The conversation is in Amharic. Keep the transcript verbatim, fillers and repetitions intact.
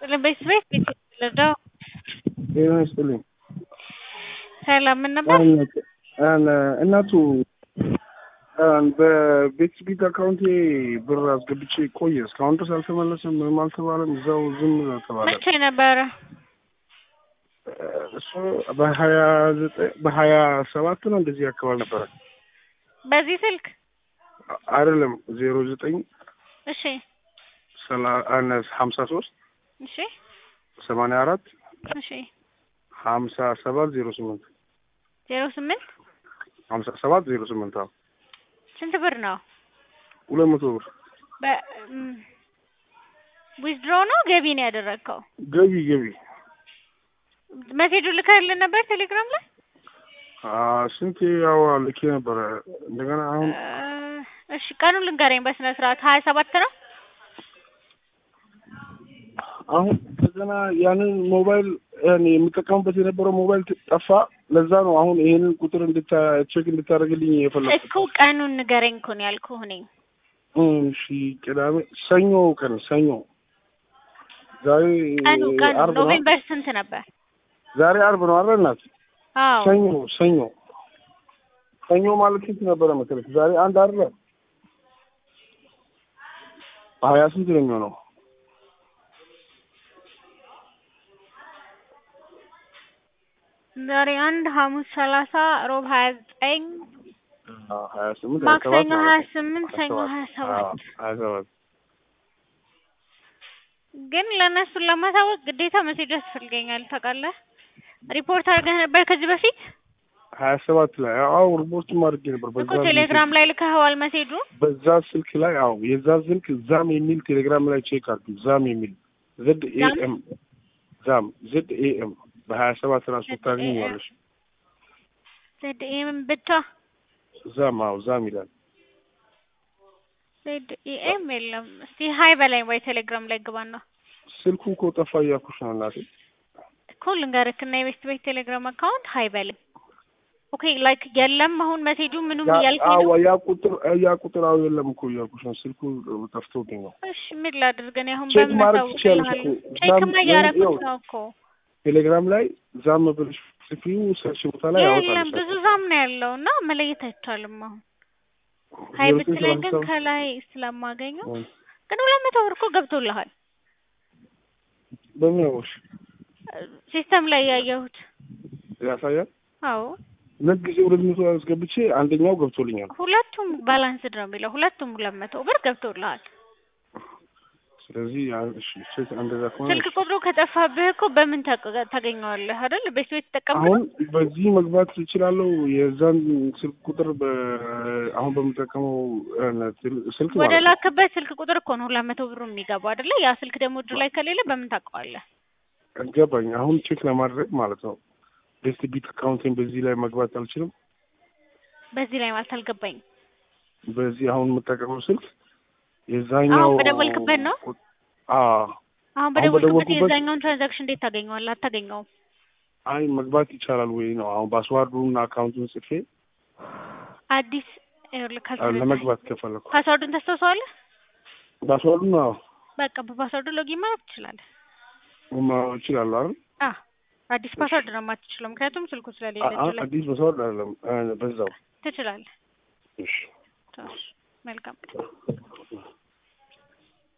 ለቤት ቤት ለዳው ጤና ይስጥልኝ። ሰላም ምን ነበር? አን እናቱ አን በቤት ቢት አካውንቴ ብር አስገብቼ ቆየ። እስካሁን ድረስ አልተመለሰም። ምንም አልተባለም። እዛው ዝም ተባለ። መቼ ነበረ? እሱ በሀያ ዘጠኝ በሀያ ሰባት ነው እንደዚህ አካባቢ ነበረ። በዚህ ስልክ አይደለም ዜሮ ዘጠኝ እሺ ሰላሳ ሀምሳ ሶስት እሺ ሰማንያ አራት እሺ ሀምሳ ሰባት ዜሮ ስምንት ዜሮ ስምንት ሀምሳ ሰባት ዜሮ ስምንት አዎ። ስንት ብር ነው? ሁለት መቶ ብር በ ዊዝድሮ ነው ገቢ ነው ያደረግከው? ገቢ ገቢ ሜሴጁ ልከህልን ነበር ቴሌግራም ላይ? አዎ ስንት ያው ልኬ ነበር። እንደገና አሁን እሺ ቀኑን ልንገረኝ በስነ ስርዓት። ሀያ ሰባት ነው አሁን ከዘና ያንን ሞባይል ያኔ የምጠቀምበት የነበረው ሞባይል ጠፋ። ለዛ ነው አሁን ይሄንን ቁጥር እንድታ ቼክ እንድታደርግልኝ የፈለኩት እኮ ቀኑን ንገረኝ እኮ ነው ያልኩህ እኔ። እሺ ቅዳሜ ሰኞ ቀን ሰኞ ዛሬ ቀኑ ቀኑ ኖቬምበር ስንት ነበር? ዛሬ አርብ ነው አይደል እናት? አዎ ሰኞ ሰኞ ሰኞ ማለት ስንት ነበረ መሰለኝ? ዛሬ አንድ አይደል? ሀያ ስንት ነው የሚሆነው? ዛሬ አንድ ሐሙስ ሰላሳ ሮብ ሀያ ዘጠኝ ሀያ ስምንት ማክሰኞ ሀያ ስምንት ሰኞ ሀያ ሰባት ሀያ ሰባት ግን ለእነሱን ለማሳወቅ ግዴታ ሜሴጅ ያስፈልገኛል ታውቃለህ። ሪፖርት አድርገህ ነበር ከዚህ በፊት? ሀያ ሰባት ላይ አዎ ሪፖርት ማድረግ ነበር። በዛ ቴሌግራም ላይ ልከኸዋል ሜሴጁ? በዛ ስልክ ላይ አዎ የዛ ስልክ ዛም የሚል ቴሌግራም ላይ ቼክ አድርጉ። ዛም የሚል ዘድ ኤ ኤም ዛም ዘድ ኤ ኤም በሀያ ሰባት ራሱ ታገኛለሽ። ዘድ ኤ ኤም ብቻ ዛም አዎ ዛም ይላል። ዘድ ኤ ኤም የለም። እስቲ ሀይ በላይ ወይ ቴሌግራም ላይ ግባና። ስልኩ እኮ ጠፋ እያልኩሽ ነው እናቴ። እኮ ልንገርህ እና የቤስት ቤት ቴሌግራም አካውንት ሀይ በላይ ኦኬ ላይክ የለም። አሁን ሜሴጁ ምንም እያልከኝ ነው? አዎ ያ ቁጥር ያ ቁጥር አዎ የለም እኮ እያልኩሽ ነው። ስልኩ ጠፍቶብኝ ነው። እሺ ምን ላድርግ እኔ አሁን ቼክ ማድረግ ትችያለሽ እኮ ቼክ ማያረኩት ነው እኮ ቴሌግራም ላይ ዛም ብለሽ ጽፊው ሰርች ቦታ ላይ ያወጣልሽ። የለም ብዙ ዛም ነው ያለው እና መለየት አይቻልም። አሁን ሀይ ብትለኝ ግን ከላይ ስለማገኘው ግን ሁለት መቶ ብር እኮ ገብቶልሃል። በምን አወቅሽ? ሲስተም ላይ ያየሁት ያሳያል። አዎ ለጊዜ ሁለት መቶ አስገብቼ አንደኛው ገብቶልኛል። ሁለቱም ባላንስድ ነው የሚለው ሁለቱም ሁለት መቶ ብር ገብቶልሃል። ስለዚህ እሺ ቼክ እንደዛ ከሆነ ስልክ ቁጥሩ ከጠፋብህ እኮ በምን ታገኘዋለህ አይደል? ቤት ቤት ተጠቀምኩ። አሁን በዚህ መግባት እችላለሁ። የዛን ስልክ ቁጥር አሁን በምጠቀመው ስልክ ማለት ወደ ላክበት ስልክ ቁጥር እኮ ነው ሁለት መቶ ብሩ የሚገባው አይደለ? ያ ስልክ ደግሞ እጁ ላይ ከሌለ በምን ታውቀዋለህ? ገባኝ። አሁን ቼክ ለማድረግ ማለት ነው ቤስት ቢት አካውንቴን በዚህ ላይ መግባት አልችልም? በዚህ ላይ ማለት አልገባኝ። በዚህ አሁን የምጠቀመው ስልክ የዛኛው አሁን በደወልክበት ነው? አዎ አሁን በደወልክበት የዛኛውን ትራንዛክሽን እንዴት ታገኘዋለህ? አታገኘውም። አይ መግባት ይቻላል ወይ ነው አሁን ፓስዋርዱን አካውንቱን ጽፌ አዲስ ለመግባት ከፈለኩ ፓስዋርዱን ታስታውሰዋለህ? ፓስዋርዱን አዎ በቃ በፓስዋርዱ ሎጊን ማለት ትችላለህ። ማው ይችላል አይደል? አዎ አዲስ ፓስዋርድ ነው የማትችለው ምክንያቱም ስልኩ ስለሌለ ይችላል። አዲስ ፓስዋርድ አይደለም በዛው ትችላለህ። እሺ መልካም